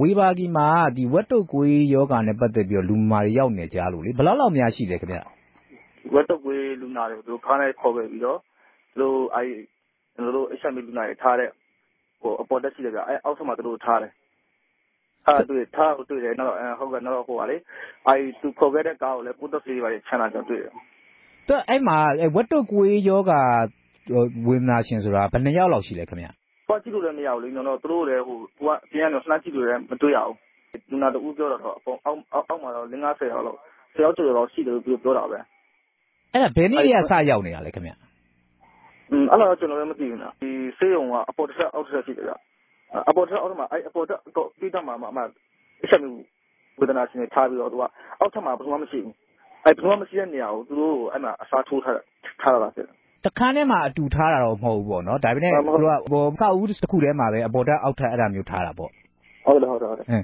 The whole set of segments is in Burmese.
ဝေဘာဂီမှာဒီဝက်တုတ်ကွေးယောဂနဲ့ပတ်သက်ပြီးတော့လူမာတွေရောက်နေကြလို့လေဘယ်လောက်များရှိလဲခင်ဗျဝက်တုတ်ကွေးလူနာတွေကိုသူတို့ခါးနဲ့ခေါ်ခဲ့ပြီးတော့သူတို့ကျွန်တော်တို့ HIV လူနာတွေထားတဲ့အပေါ်တက်ရှိတယ်ဗျအောက်ထပ်မှာသူတို့ထားတယ်ထားတွေ့တယ်နောက်ဟုတ်ကဲ့နောက်ဟိုပါလေသူခေါ်ခဲ့တဲ့ကားကိုလည်းပို့တက်စီးပါချမ်းသာကြတွေ့တယ်အဲ့မှာဝက်တုတ်ကွေးယောဂဝေဒနာရှင်ဆိုတာဘယ်နှစ်ယောက်လောက်ရှိလဲခင်ဗျသွားကြည့်လို့လည်းမရဘူးလေကျွန်တော်သူတို့လည်းသူကအပြင်ကနေလှမ်းကြည့်လို့လည်းမတွေ့ရဘူးလူနာတူပြောတော့အောက်မှာတော့50ယောက်လောက်10ယောက်ကျော်လောက်ရှိတယ်လို့ပြောတာပဲအဲ့ဒါဘယ်နည်းတွေကစရောက်နေတာလဲခင်ဗျအဲ့တော့ကျွန်တော်လည်းမသိဘူးနော်ဒီဆေးရုံကအပေါ်တစ်ချက်အောက်တစ်ချက်ရှိတယ်ဗျအပေါ်တစ်ချက်အောက်မှာအပေါ်တက်ပြီးတော့မှအချက်မျိုးဝေဒနာရှင်တွေထားပြီးတော့သူကအောက်ထပ်မှာဘယ်သူမှမရှိဘူးဘယ်သူမှမရှိတဲ့နေရာကိုသူတို့အဲ့မှာအစားထိုးထားတာဖြစ်တယ်တခန်းထဲမှာအတူထားတာတော့မဟုတ်ဘူးပေါ့နော်ဒါပေမဲ့သူကစောက်ဦးတစ်ခုထဲမှာပဲအပေါ်တက်အောက်ထပ်အဲ့ဒါမျိုးထားတာပေါ့ဟုတ်တယ်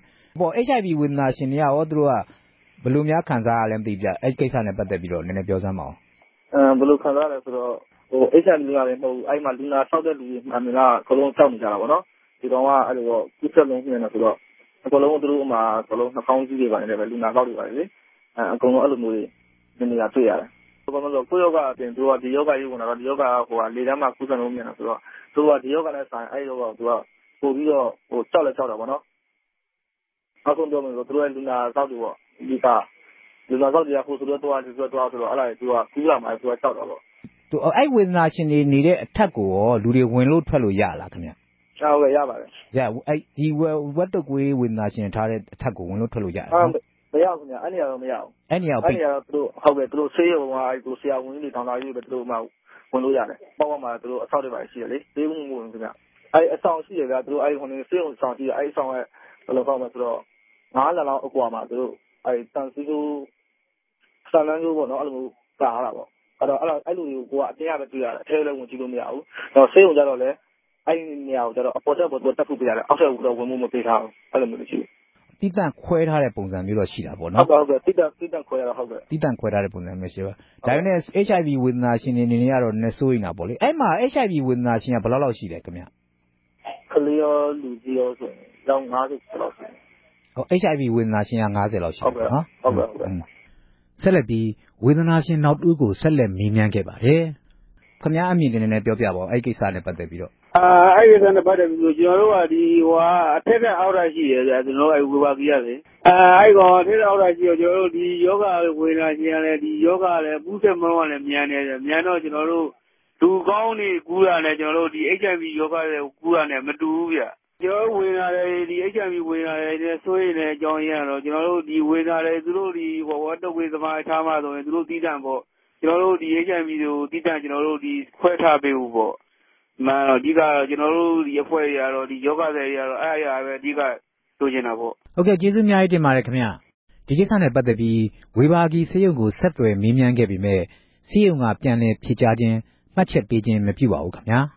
HIV ဝေဒနာရှင်တွေကရောသူတို့ကဘယ်လိုများခံစားရလဲမသိပြအဲ့ကိစ္စနဲ့ပတ်သက်ပြီးတော့နည်းနည်းပြောစမ်းပါအောင်ဘယ်လိုခံစားရလဲဆိုတော့HIV လူနာတွေမဟုတ်ဘူးအဲ့မှာလူနာဆောက်တဲ့လူတွေအများကအကုန်လုံးကြောက်နေကြတာပေါ့နော်ဒီကောင်ကအဲ့လိုတော့ကုသလုံးနေတယ်ဆိုတော့အကုန်လုံးသူတို့အမှာအကုန်လုံးနှာခေါင်းကြီးတွေပါတယ်ပဲလူနာဆောက်တွေပါတယ်လေအကုန်လုံးအဲ့လိုမျိုးတွေနေရာတွေ့ရတယ်ဘာလို့လဲဆိုတော့ကိုယောဂအပြင်သူကဒီယောဂကြီးဝင်လာတော့ဒီယောဂလေတန်းမှာကုသလုံးမြင်တာဆိုတော့သူကဒီယောဂနဲ့ဆိုင်အဲ့ယောဂသူကပို့ပြီးတော့ကြောက်တာပေါ့နော်အခုပြောမယ်ဆိုသူတို့ရဲ့လူနာဆောက်တွေပေါ့ဒီကလူနာဆောက်တွေကဆိုတော့သွားဆိုတော့အဲ့ဒါသူကကူးလာမှသူကကြောက်တာပေါ့သူအဲ့ဝေဒနာရှင်တွေနေတဲ့အထက်ကိုရောလူတွေဝင်လို့ထွက်လို့ရလားခင်ဗျဟုတ်ကဲ့ရပါတယ်အဲ့ဒီဝက်တုတ်ကွေးဝေဒနာရှင်ထားတဲ့အထက်ကိုဝင်လို့ထွက်လို့ရတယ်မရဘူးခင်ဗျအဲ့နေရာတော့မရဘူးအဲ့နေရာတော့သူတို့ဟုတ်ကဲ့သူတို့ဆေးရုံကသူဆရာဝန်ကြီးတွေထောင်သားကြီးတွေသူတို့မှဝင်လို့ရတယ်ပေါ့မှာသူတို့အဆောက်တွေပါရှိတယ်လေသေးမှုမဝင်ခင်ဗျအဲ့အဆောင်ရှိတယ်ဗျသူတို့အဲ့ဆေးရုံဆောင်ရှိတယ်အဲ့အဆောင်ရဲ့ဘယ်လိုကောက်မလဲဆိုတော့9လလောက်အကွာမှာသူတို့အဲ့တန်စီကိုဆန်လန်းကိုပေါ့နော်အဲ့လိုကားတာပေါ့အဲ့လိုကိုကအတင်းရပဲတွေ့ရတယ်အထဲလည်းဝင်ကြည့်လို့မရဘူးတော့ဆေးရုံကြတော့လည်းအဲ့နေရာကိုကျတော့အပေါ်တက်ဖို့တက်ဖို့ပြရတယ်အောက်ထပ်ကတော့ဝင်မှုမပေးထားဘူးအဲ့လိုမျိုးရှိတယ်တိတန့်ခွဲထားတဲ့ပုံစံမျိုးတော့ရှိတာပေါ့နော်ဟုတ်ကဲ့တိတန့်ခွဲရတာဟုတ်ကဲ့တိတန့်ခွဲထားတဲ့ပုံစံမျိုးရှိပါဒါပေမဲ့ HIV ဝေဒနာရှင်တွေအနေနဲ့ကတော့နည်းစိုးရိမ်တာပေါ့လေအဲ့မှာ HIV ဝေဒနာရှင်ကဘယ်လောက်ရှိလဲခင်ဗျကလေးရောလူကြီးရောဆိုရင်လောက်50လောက်ရှိတယ် HIV ဝေဒနာရှင်က50လောက်ရှိတယ်နော်ဟုတ်ကဲ့ဆက်လက်ပြီးဝေဒနာရှင်နောက်တူကိုဆက်လက်မေးမြန်းခဲ့ပါတယ်ခင်ဗျားအမြင်နဲ့နည်းနည်းပြောပြပါဦးအဲ့ကိစ္စနဲ့ပတ်သက်ပြီးတော့အဲ့ဒီကနေပတ်သက်ပြီးတော့ကျွန်တော်တို့ကဒီအထက်အောက်ထပ်ရှိရဗျာကျွန်တော်တို့ဝေဘာဂီရလေအဲ့ကောင်အထက်အောက်ထပ်ရှိတော့ကျွန်တော်တို့ဒီယောဂဝေဒနာရှင်ရတယ်ဒီယောဂလည်းပူးဆက်မလို့လည်းမြန်နေတယ်မြန်တော့ကျွန်တော်တို့လူကောင်းတွေကူးတာနဲ့ကျွန်တော်တို့ဒီ HIV ယောဂတွေကူးတာနဲ့မတူဘူးဗျကျွန်တော်ဝေဒနာတွေဒီ HIV ဝေဒနာတွေဆိုရင်လည်းအကြောင်းရင်းတော့ကျွန်တော်တို့ဒီဝေဒနာတွေသူတို့ဒီဝတ်တုပ်ဝေသမားထားမှဆိုရင်သူတို့တီးတန့်ပေါ့ကျွန်တော်တို့ဒီ HIV ကိုတီးတန့်ကျွန်တော်တို့ဒီခွဲထားပေးဘူးပေါ့မှန်တော့အဓိကကျွန်တော်တို့ဒီအဖွဲ့တွေကတော့ဒီယောဂတွေတွေကတော့အဲ့အရာပဲအဓိကလိုချင်တာပေါ့ဟုတ်ကဲ့ကျေးဇူးအများကြီးတင်ပါတယ်ခင်ဗျဒီကိစ္စနဲ့ပတ်သက်ပြီးဝေဘာဂီဆေးရုံကိုဆက်သွယ်မေးမြန်းခဲ့ပေမဲ့ဆေးရုံကပြန်လည်ဖြေကြားခြင်းမှတ်ချက်ပေးခြင်းမပြုပါဘူးခင်ဗျာ